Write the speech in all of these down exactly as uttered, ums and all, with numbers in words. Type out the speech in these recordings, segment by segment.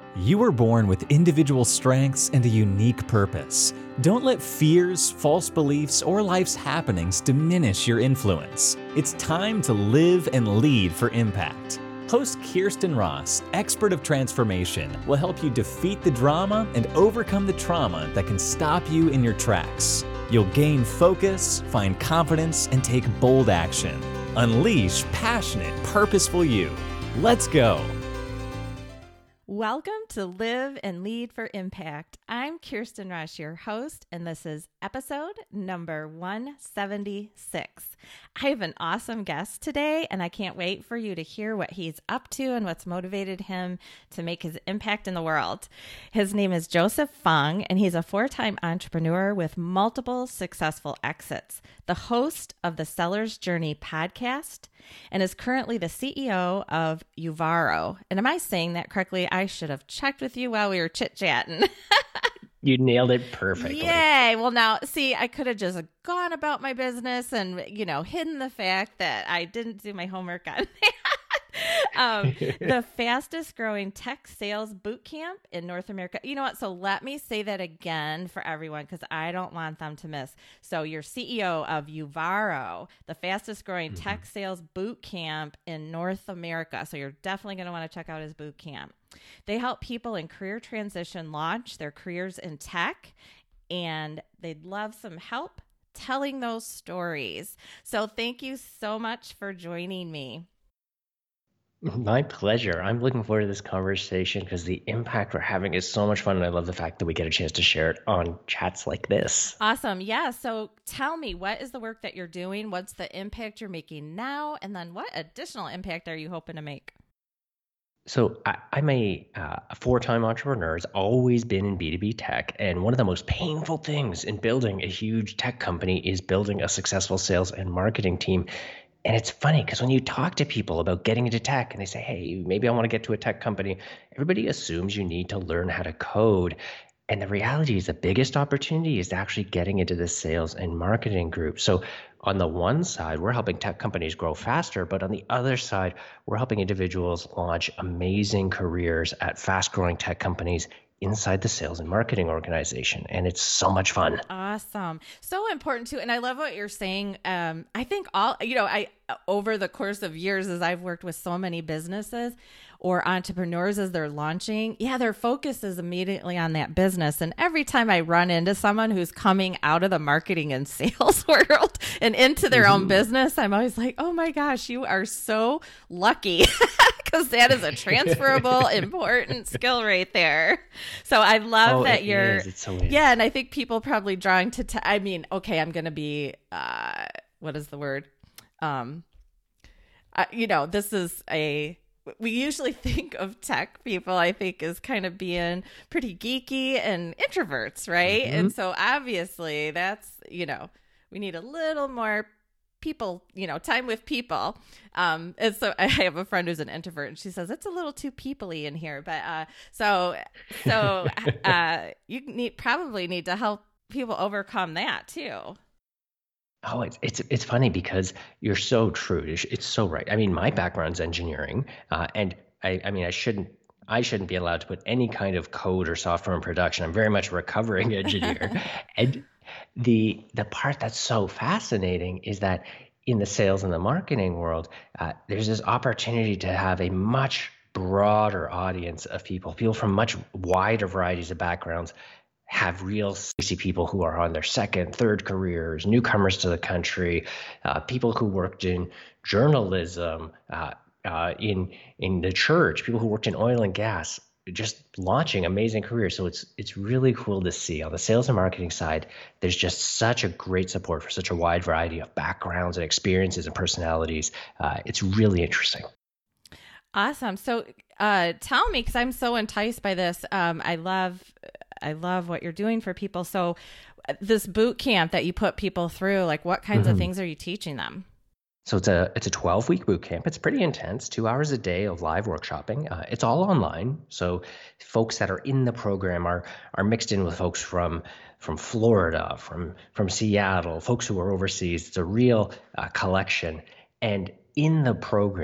You were born with individual strengths and a unique purpose. Don't let fears, false beliefs, or life's happenings diminish your influence. It's time to live and lead for impact. Host Kirsten Ross, expert of transformation, will help you defeat the drama and overcome the trauma that can stop you in your tracks. You'll gain focus, find confidence, and take bold action. Unleash passionate, purposeful you. Let's go. Welcome to Live and Lead for Impact. I'm Kirsten Rush, your host, and this is episode number one seventy-six. I have an awesome guest today, and I can't wait for you to hear what he's up to and what's motivated him to make his impact in the world. His name is Joseph Fung, and he's a four-time entrepreneur with multiple successful exits, the host of the Seller's Journey podcast, and is currently the C E O of Uvaro. And am I saying that correctly? I should have checked with you while we were chit-chatting. You nailed it perfectly. Yay. Well, now, see, I could have just gone about my business and, you know, hidden the fact that I didn't do my homework on that. um, the fastest growing tech sales boot camp in North America. You know what? So let me say that again for everyone because I don't want them to miss. So you're C E O of Uvaro, the fastest growing mm-hmm. tech sales boot camp in North America. So you're definitely going to want to check out his boot camp. They help people in career transition launch their careers in tech, and they'd love some help telling those stories. So thank you so much for joining me. My pleasure. I'm looking forward to this conversation because the impact we're having is so much fun, and I love the fact that we get a chance to share it on chats like this. Awesome. Yeah. So tell me, what is the work that you're doing? What's the impact you're making now? And then what additional impact are you hoping to make? So I, I'm a, uh, a four-time entrepreneur. It's always been in B two B tech. And one of the most painful things in building a huge tech company is building a successful sales and marketing team. And it's funny because when you talk to people about getting into tech and they say, hey, maybe I want to get to a tech company, everybody assumes you need to learn how to code. And the reality is the biggest opportunity is actually getting into the sales and marketing group. So on the one side, we're helping tech companies grow faster, but on the other side, we're helping individuals launch amazing careers at fast-growing tech companies inside the sales and marketing organization. And it's so much fun. Awesome. So important too. And I love what you're saying. Um, I think all, you know, I, over the course of years, as I've worked with so many businesses or entrepreneurs as they're launching, yeah, their focus is immediately on that business. And every time I run into someone who's coming out of the marketing and sales world and into their mm-hmm. own business, I'm always like, oh my gosh, you are so lucky because that is a transferable, important skill right there. So I love oh, that it you're, is. It's so yeah. And I think people probably drawing to, t- I mean, okay, I'm going to be, uh, what is the word? Um, uh, you know, this is a, we usually think of tech people, I think, as kind of being pretty geeky and introverts, right? Mm-hmm. And so obviously that's, you know, we need a little more people, you know, time with people. Um, and so I have a friend who's an introvert and she says, it's a little too people-y in here. But uh, so, so uh, you need probably need to help people overcome that too. Oh, it's it's it's funny because you're so true. It's, it's so right. I mean, my background's engineering, uh, and I, I mean, I shouldn't I shouldn't be allowed to put any kind of code or software in production. I'm very much a recovering engineer, and the the part that's so fascinating is that in the sales and the marketing world, uh, there's this opportunity to have a much broader audience of people, people from much wider varieties of backgrounds. Have real see people who are on their second, third careers, newcomers to the country, uh, people who worked in journalism, uh, uh, in in the church, people who worked in oil and gas, just launching amazing careers. So it's it's really cool to see. On the sales and marketing side, there's just such a great support for such a wide variety of backgrounds and experiences and personalities. Uh, it's really interesting. Awesome. So uh, tell me, because I'm so enticed by this. Um, I love. I love what you're doing for people. So this boot camp that you put people through, like what kinds mm-hmm. of things are you teaching them? So it's a it's a twelve week boot camp. It's pretty intense, two hours a day of live workshopping. Uh, it's all online. So folks that are in the program are are mixed in with folks from from Florida, from from Seattle, folks who are overseas. It's a real uh, collection. And in the program,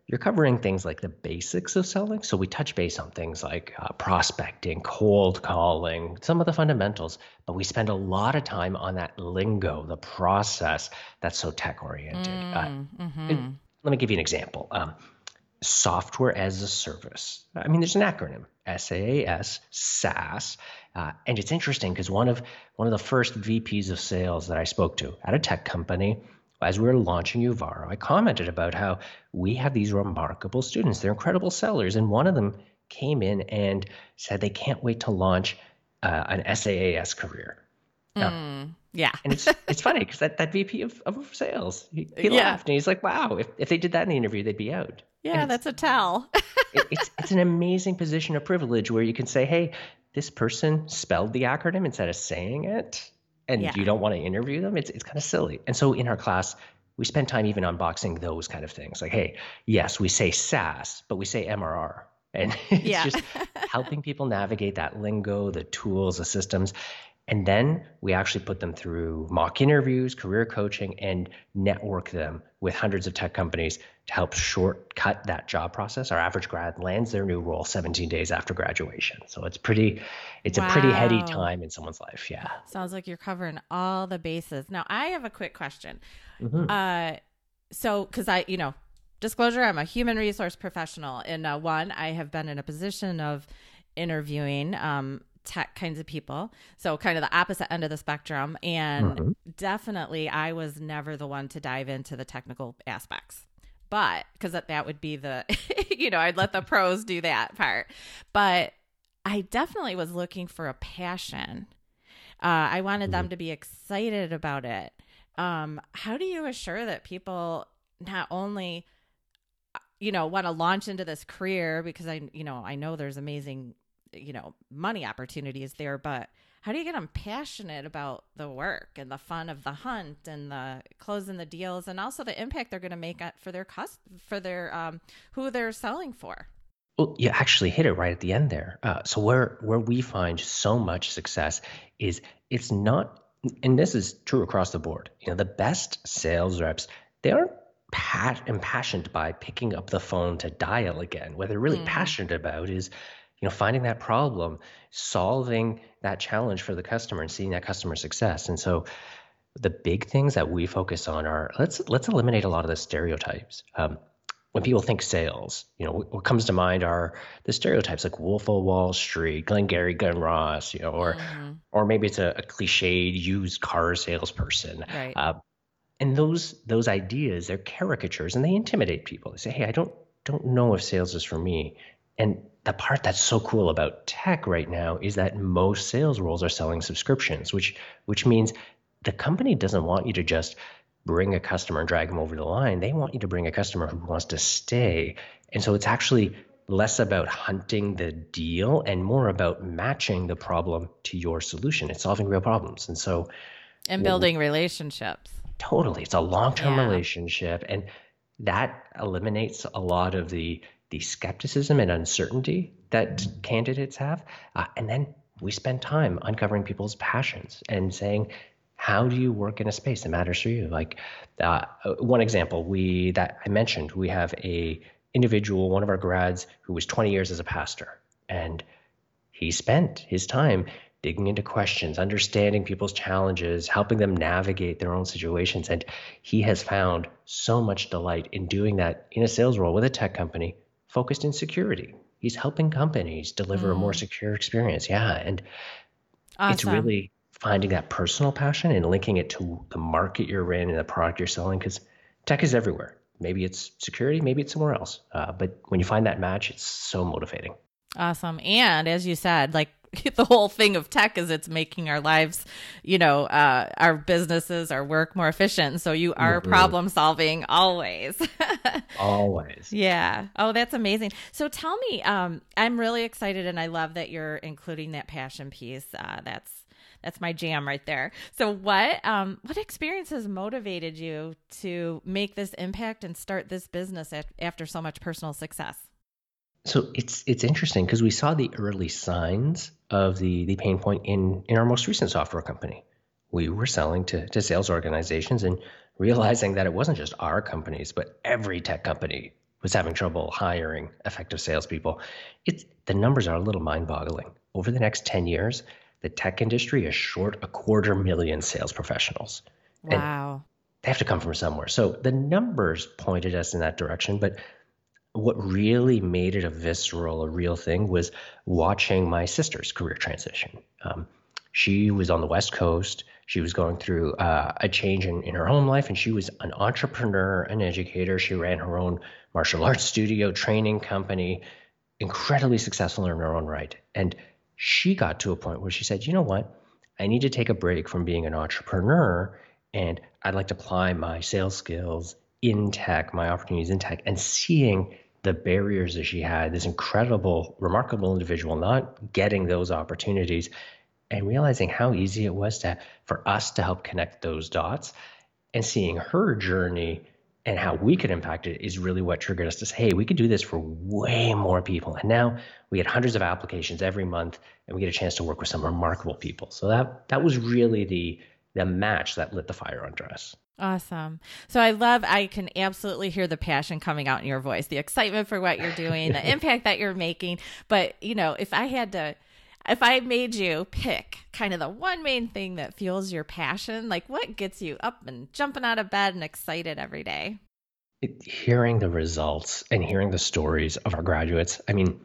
you're covering things like the basics of selling. So we touch base on things like uh, prospecting, cold calling, some of the fundamentals, but we spend a lot of time on that lingo, the process that's so tech oriented. Mm, uh, mm-hmm. let me give you an example. Um, software as a service. I mean, there's an acronym, S A A S, SaaS. Uh, and it's interesting because one of one of the first V Ps of sales that I spoke to at a tech company, as we were launching Uvaro, I commented about how we have these remarkable students. They're incredible sellers. And one of them came in and said they can't wait to launch uh, an S A A S career. Now, Mm, yeah. and it's it's funny because that, that V P of, of sales, he, he Yeah. laughed and he's like, wow, if, if they did that in the interview, they'd be out. Yeah, And that's a tell. it, it's it's an amazing position of privilege where you can say, hey, this person spelled the acronym instead of saying it, and Yeah. you don't want to interview them. It's it's kind of silly. And so in our class, we spend time even unboxing those kind of things. Like, hey, yes, we say SaaS, but we say M R R. And it's Yeah. just helping people navigate that lingo, the tools, the systems. And then we actually put them through mock interviews, career coaching, and network them with hundreds of tech companies to help shortcut that job process. Our average grad lands their new role seventeen days after graduation. So it's pretty, it's a pretty heady Wow. time in someone's life. Yeah. Sounds like you're covering all the bases. Now, I have a quick question. Mhm. Uh, so, because I, you know, disclosure, I'm a human resource professional. And uh, one, I have been in a position of interviewing um, tech kinds of people. So, kind of the opposite end of the spectrum. And Mhm. definitely, I was never the one to dive into the technical aspects. But because that, that would be the, you know, I'd let the pros do that part. But I definitely was looking for a passion. Uh, I wanted them to be excited about it. Um, how do you assure that people not only, you know, want to launch into this career, because I, you know, I know there's amazing, you know, money opportunities there, but how do you get them passionate about the work and the fun of the hunt and the closing the deals and also the impact they're going to make for their cost, for their, um, who they're selling for? Well, you actually hit it right at the end there. Uh, so where where we find so much success is it's not, and this is true across the board. You know, the best sales reps, they aren't pat, impassioned by picking up the phone to dial again. What they're really Mhm. passionate about is, you know, finding that problem, solving that challenge for the customer, and seeing that customer success. And so the big things that we focus on are let's let's eliminate a lot of the stereotypes. Um, when people think sales, you know, what, what comes to mind are the stereotypes like Wolf of Wall Street, Glengarry Glen Ross, you know, or Mhm. or maybe it's a, a cliched used car salesperson. Right. Uh, and those those ideas, they're caricatures and they intimidate people. They say, hey, I don't don't know if sales is for me. And the part that's so cool about tech right now is that most sales roles are selling subscriptions, which which means the company doesn't want you to just bring a customer and drag them over the line. They want you to bring a customer who wants to stay. And so it's actually less about hunting the deal and more about matching the problem to your solution. It's solving real problems. And so And building relationships. totally, it's a long-term Yeah. relationship. And that eliminates a lot of the the skepticism and uncertainty that candidates have. Uh, and then we spend time uncovering people's passions and saying, how do you work in a space that matters for you? Like uh, one example we that I mentioned, we have a individual, one of our grads who was twenty years as a pastor, and he spent his time digging into questions, understanding people's challenges, helping them navigate their own situations. And he has found so much delight in doing that in a sales role with a tech company focused in security. He's helping companies deliver a more Mm. secure experience. Yeah. And it's Awesome. really finding that personal passion and linking it to the market you're in and the product you're selling, because tech is everywhere. Maybe it's security, maybe it's somewhere else. Uh, but when you find that match, it's so motivating. Awesome. And as you said, like the whole thing of tech is it's making our lives, you know, uh, our businesses, our work more efficient. So you are Mhm. problem solving always. Always. Yeah. Oh, that's amazing. So tell me, um, I'm really excited and I love that you're including that passion piece. Uh, that's that's my jam right there. So what um, what experiences motivated you to make this impact and start this business at, after so much personal success? So it's it's interesting because we saw the early signs of the the pain point in in our most recent software company. We were selling to to sales organizations and realizing that it wasn't just our companies, but every tech company was having trouble hiring effective salespeople. It's the numbers are a little mind-boggling. Over the next ten years, the tech industry is short a quarter million sales professionals. Wow. And they have to come from somewhere. So the numbers pointed us in that direction, but what really made it a visceral, a real thing was watching my sister's career transition. Um, she was on the West Coast. She was going through uh, a change in, in her home life, and she was an entrepreneur, an educator. She ran her own martial arts studio, training company, incredibly successful in her own right. And she got to a point where she said, you know what? I need to take a break from being an entrepreneur, and I'd like to apply my sales skills in tech, my opportunities in tech, and seeing the barriers that she had, this incredible, remarkable individual not getting those opportunities, and realizing how easy it was to for us to help connect those dots, and seeing her journey and how we could impact it is really what triggered us to say, hey, we could do this for way more people. And now we get hundreds of applications every month, and we get a chance to work with some remarkable people. So that that was really the the match that lit the fire under us. Awesome. So I love, I can absolutely hear the passion coming out in your voice, the excitement for what you're doing, the impact that you're making. But, you know, if I had to, if I made you pick kind of the one main thing that fuels your passion, like what gets you up and jumping out of bed and excited every day? It, hearing the results and hearing the stories of our graduates. I mean,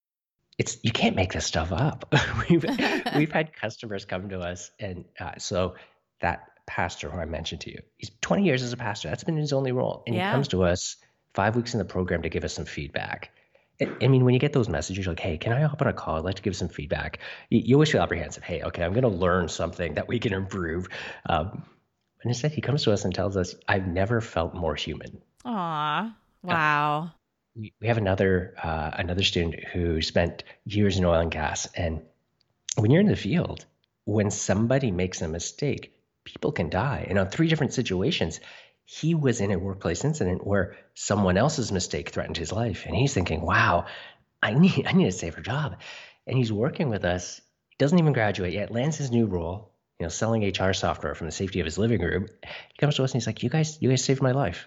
it's, you can't make this stuff up. we've, we've had customers come to us. And uh, so that pastor who I mentioned to you, he's twenty years as a pastor. That's been his only role. And yeah. he comes to us five weeks in the program to give us some feedback. I mean, when you get those messages, you're like, hey, can I hop on a call? I'd like to give some feedback. You, you always feel apprehensive. Hey, okay, I'm going to learn something that we can improve. Um, and instead, he comes to us and tells us, I've never felt more human. Aw, wow. Uh, we, we have another uh, another student who spent years in oil and gas. And when you're in the field, when somebody makes a mistake, people can die. And on three different situations, he was in a workplace incident where someone else's mistake threatened his life. And he's thinking, wow, I need I need to save her job. And he's working with us. He doesn't even graduate yet, lands his new role, you know, selling H R software from the safety of his living room. He comes to us and he's like, you guys, you guys saved my life.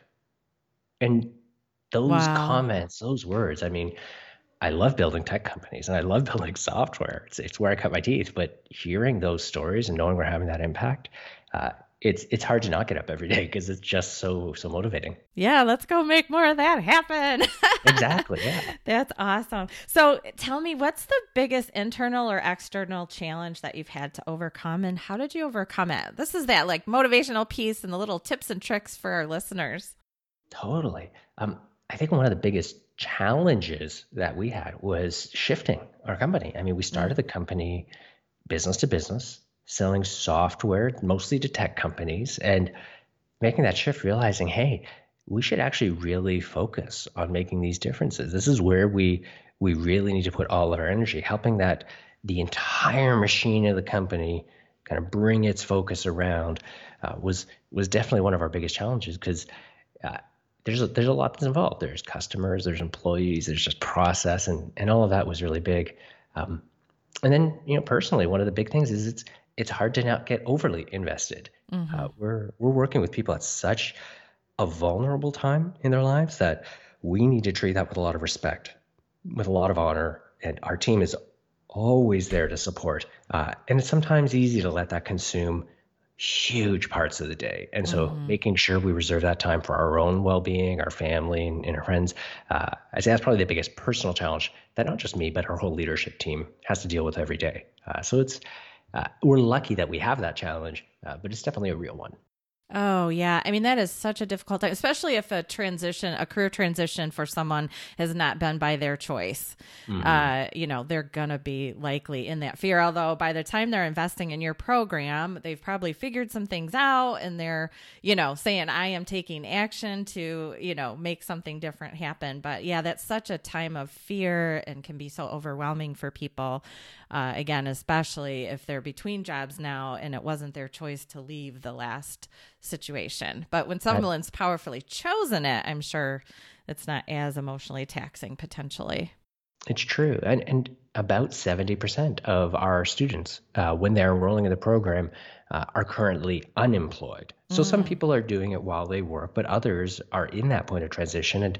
And those wow. comments, those words, I mean, I love building tech companies and I love building software. It's, it's where I cut my teeth. But hearing those stories and knowing we're having that impact, uh, it's it's hard to not get up every day because it's just so so motivating. Yeah, let's go make more of that happen. Exactly. Yeah. That's awesome. So tell me, what's the biggest internal or external challenge that you've had to overcome, and how did you overcome it? This is that like motivational piece and the little tips and tricks for our listeners. Totally. Um, I think one of the biggest challenges that we had was shifting our company. I mean, we started the company business to business, selling software mostly to tech companies, and making that shift, realizing, hey, we should actually really focus on making these differences. This is where we we really need to put all of our energy, helping that the entire machine of the company kind of bring its focus around uh, was was definitely one of our biggest challenges because uh, there's a, there's a lot that's involved. There's customers, there's employees, there's just process, and and all of that was really big. Um, and then, you know, personally, one of the big things is it's it's hard to not get overly invested. Mm-hmm. Uh, we're we're working with people at such a vulnerable time in their lives that we need to treat that with a lot of respect, with a lot of honor, and our team is always there to support. Uh, and it's sometimes easy to let that consume huge parts of the day. And so mm-hmm. making sure we reserve that time for our own well-being, our family, and, and our friends, uh, I say that's probably the biggest personal challenge that not just me, but our whole leadership team has to deal with every day. Uh, so it's Uh, we're lucky that we have that challenge, uh, but it's definitely a real one. Oh, yeah. I mean, that is such a difficult time, especially if a transition, a career transition for someone has not been by their choice. Mm-hmm. Uh, you know, they're going to be likely in that fear. Although by the time they're investing in your program, they've probably figured some things out and they're, you know, saying, I am taking action to, you know, make something different happen. But yeah, that's such a time of fear and can be so overwhelming for people. Uh, again, especially if they're between jobs now and it wasn't their choice to leave the last situation. But when someone's powerfully chosen it, I'm sure it's not as emotionally taxing potentially. It's true. And, and about seventy percent of our students, uh, when they're enrolling in the program, uh, are currently unemployed. So mm. some people are doing it while they work, but others are in that point of transition. And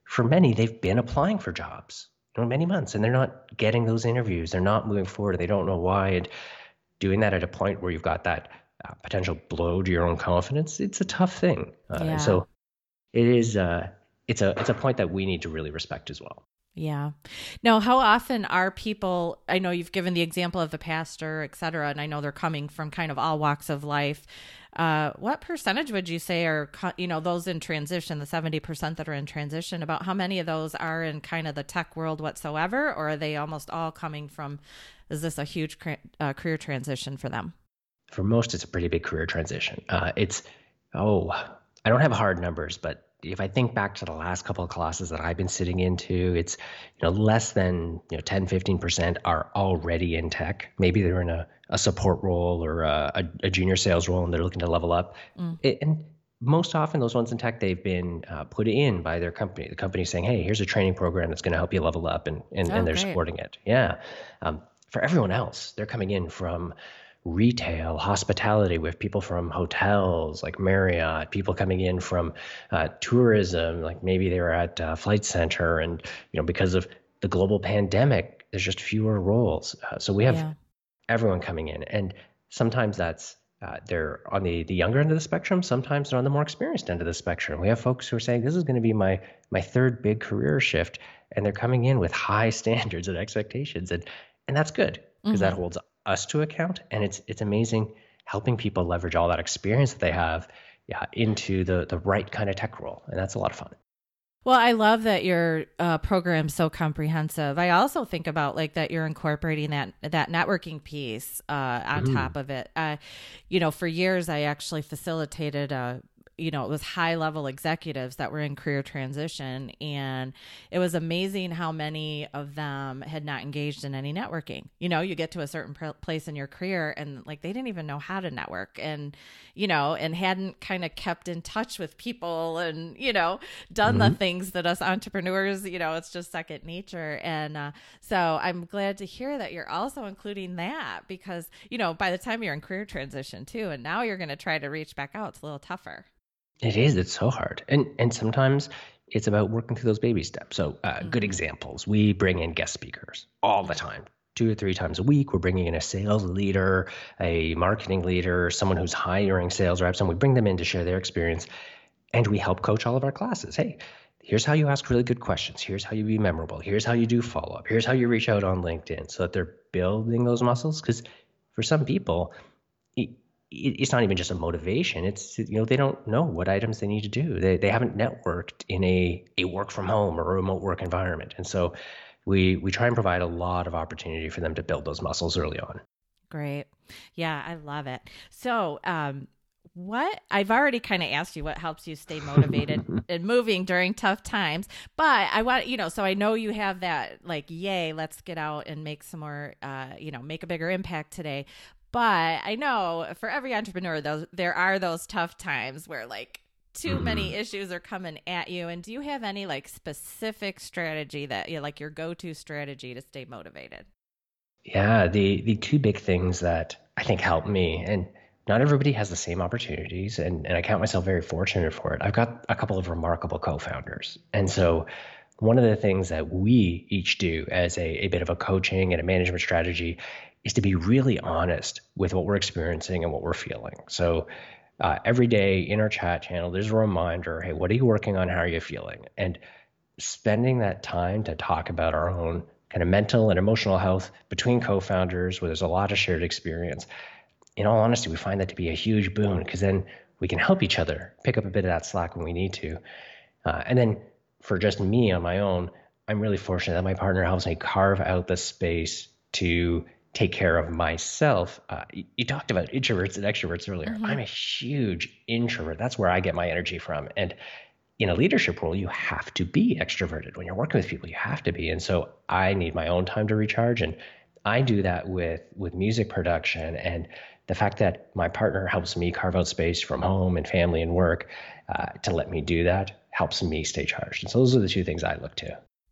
for many, they've been applying for jobs for many months and they're not getting those interviews. They're not moving forward. They don't know why. And doing that at a point where you've got that uh, potential blow to your own confidence, it's a tough thing. Uh, Yeah. So it is, uh, it's a, it's a point that we need to really respect as well. Yeah. Now, how often are people, I know you've given the example of the pastor, et cetera, and I know they're coming from kind of all walks of life. Uh, what percentage would you say are, co- you know, those in transition, the seventy percent that are in transition, about how many of those are in kind of the tech world whatsoever, or are they almost all coming from, is this a huge cra- uh, career transition for them? For most, it's a pretty big career transition. Uh, it's, oh, I don't have hard numbers, but if I think back to the last couple of classes that I've been sitting into, it's, you know, less than, you know, ten, fifteen percent are already in tech. Maybe they're in a, a support role or a, a, a junior sales role and they're looking to level up. Mm. It, and most often those ones in tech, they've been uh, put in by their company. The company's saying, hey, here's a training program that's going to help you level up, and, and, oh, and they're great. Supporting it. Yeah. Um, for everyone else, they're coming in from retail, hospitality, with people from hotels like Marriott, people coming in from uh, tourism, like maybe they were at uh, Flight Center, and you know, because of the global pandemic, there's just fewer roles. Uh, so we have yeah. everyone coming in, and sometimes that's uh, they're on the the younger end of the spectrum. Sometimes they're on the more experienced end of the spectrum. We have folks who are saying, "This is going to be my my third big career shift," and they're coming in with high standards and expectations, and and that's good because mm-hmm. that holds us to account. And it's it's amazing helping people leverage all that experience that they have yeah, into the the right kind of tech role. And that's a lot of fun. Well, I love that your uh, program's so comprehensive. I also think about like that you're incorporating that that networking piece uh, on mm-hmm. top of it. Uh, you know, for years, I actually facilitated a you know, it was high level executives that were in career transition. And it was amazing how many of them had not engaged in any networking. You know, you get to a certain pr- place in your career and like, they didn't even know how to network and, you know, and hadn't kind of kept in touch with people and, you know, done mm-hmm. the things that us entrepreneurs, you know, it's just second nature. And uh, so I'm glad to hear that you're also including that because, you know, by the time you're in career transition too, and now you're going to try to reach back out, it's a little tougher. It is. It's so hard. And and sometimes it's about working through those baby steps. So uh, mm-hmm. good examples. We bring in guest speakers all the time, two or three times a week. We're bringing in a sales leader, a marketing leader, someone who's hiring sales reps, and we bring them in to share their experience. And we help coach all of our classes. Hey, here's how you ask really good questions. Here's how you be memorable. Here's how you do follow up. Here's how you reach out on LinkedIn so that they're building those muscles. Because for some people, it, it's not even just a motivation. It's, you know, they don't know what items they need to do. They they haven't networked in a, a work from home or a remote work environment. And so we we try and provide a lot of opportunity for them to build those muscles early on. Great. Yeah, I love it. So um, what I've already kind of asked you what helps you stay motivated and moving during tough times. But I want, you know, so I know you have that like, yay, let's get out and make some more, uh, you know, make a bigger impact today. But I know for every entrepreneur, those there are those tough times where like too mm-hmm. many issues are coming at you. And do you have any like specific strategy that you know, like your go-to strategy to stay motivated? Yeah, the the two big things that I think help me, and not everybody has the same opportunities, and, and I count myself very fortunate for it. I've got a couple of remarkable co-founders. And so one of the things that we each do as a, a bit of a coaching and a management strategy is to be really honest with what we're experiencing and what we're feeling. So uh, every day in our chat channel, there's a reminder, hey, what are you working on? How are you feeling? And spending that time to talk about our own kind of mental and emotional health between co-founders where there's a lot of shared experience. In all honesty, we find that to be a huge boon because then we can help each other pick up a bit of that slack when we need to. Uh, and then for just me on my own, I'm really fortunate that my partner helps me carve out the space to take care of myself. Uh, you, you talked about introverts and extroverts earlier. Mm-hmm. I'm a huge introvert. That's where I get my energy from. And in a leadership role, you have to be extroverted. When you're working with people, you have to be. And so I need my own time to recharge. And I do that with, with music production. And the fact that my partner helps me carve out space from home and family and work uh, to let me do that helps me stay charged. And so those are the two things I look to.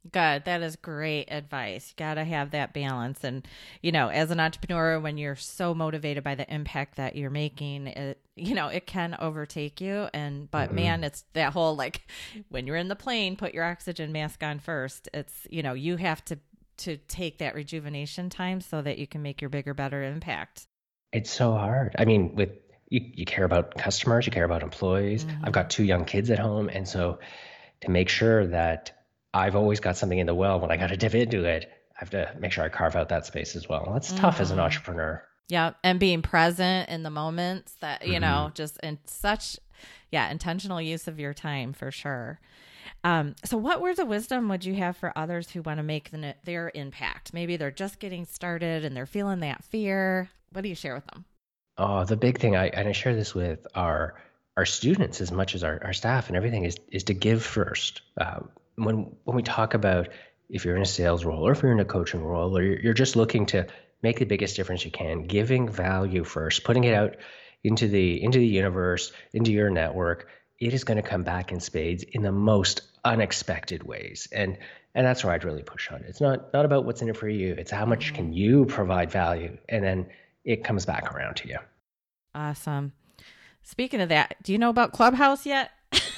Good. That is great advice. You got to have that balance. And, you know, as an entrepreneur, when you're so motivated by the impact that you're making, it, you know, it can overtake you. And, but mm-hmm. man, it's that whole, like, when you're in the plane, put your oxygen mask on first. It's, you know, you have to, to take that rejuvenation time so that you can make your bigger, better impact. It's so hard. I mean, with, you, you care about customers, you care about employees. Mm-hmm. I've got two young kids at home. And so to make sure that I've always got something in the well when I got to dip into it, I have to make sure I carve out that space as well. That's mm-hmm. tough as an entrepreneur. Yeah. And being present in the moments that, you mm-hmm. know, just in such, yeah, intentional use of your time for sure. Um, so what words of wisdom would you have for others who want to make the, their impact? Maybe they're just getting started and they're feeling that fear. What do you share with them? Oh, the big thing, I and I share this with our our students as much as our, our staff and everything, is is to give first. Um, when when we talk about if you're in a sales role or if you're in a coaching role or you're, you're just looking to make the biggest difference you can, giving value first, putting it out into the into the universe, into your network, it is going to come back in spades in the most unexpected ways. And and that's where I'd really push on it. It's not not about what's in it for you. It's how much can you provide value, and then it comes back around to you. Awesome. Speaking of that, do you know about Clubhouse yet?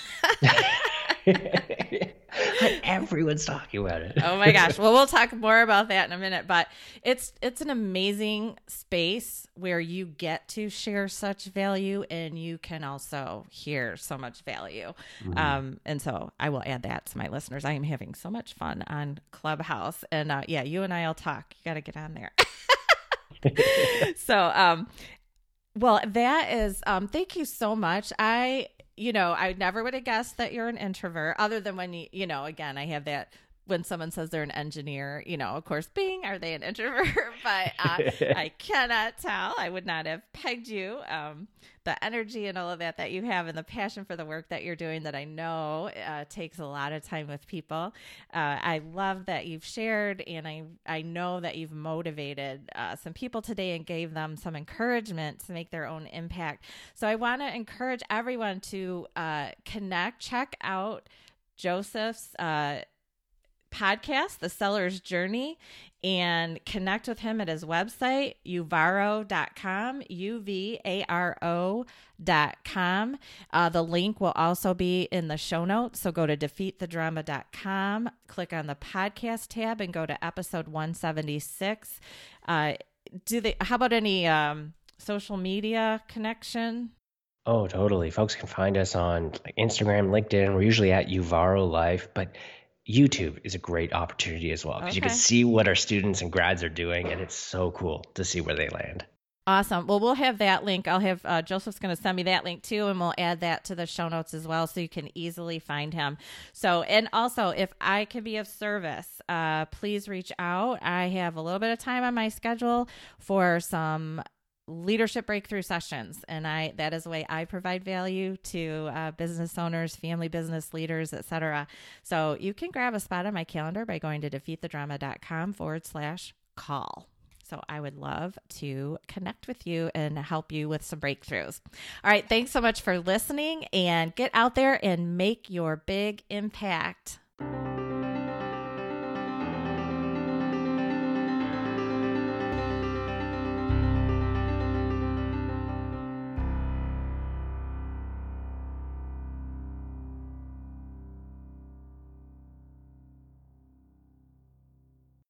Everyone's talking about it. Oh my gosh. Well, we'll talk more about that in a minute, but it's it's an amazing space where you get to share such value and you can also hear so much value. Mm-hmm. Um, and so I will add that to my listeners. I am having so much fun on Clubhouse, and uh, yeah, you and I will talk. You got to get on there. so, um, well, that is, um, thank you so much. I, you know, I never would have guessed that you're an introvert, other than when you, you know, again, I have that when someone says they're an engineer, you know, of course, bing, are they an introvert? But uh, I cannot tell. I would not have pegged you. Um, the energy and all of that that you have and the passion for the work that you're doing that I know uh, takes a lot of time with people. Uh, I love that you've shared, and I, I know that you've motivated uh, some people today and gave them some encouragement to make their own impact. So I want to encourage everyone to uh, connect, check out Joseph's uh podcast, The Seller's Journey, and connect with him at his website, uvaro dot com, U V A R O dot com. Uh, the link will also be in the show notes. So go to defeat the drama dot com, click on the podcast tab, and go to episode one seventy-six. Uh, do they, how about any um, social media connection? Oh, totally. Folks can find us on Instagram, LinkedIn. We're usually at Uvaro Life, but YouTube is a great opportunity as well, because okay. you can see what our students and grads are doing, and it's so cool to see where they land. Awesome. Well, we'll have that link. I'll have uh, Joseph's going to send me that link too, and we'll add that to the show notes as well, so you can easily find him. So, and also, if I can be of service, uh, please reach out. I have a little bit of time on my schedule for some leadership breakthrough sessions, and I that is the way I provide value to uh, business owners, family business leaders, et cetera. So you can grab a spot on my calendar by going to defeat the drama dot com forward slash call. So I would love to connect with you and help you with some breakthroughs. All right, thanks so much for listening, and get out there and make your big impact.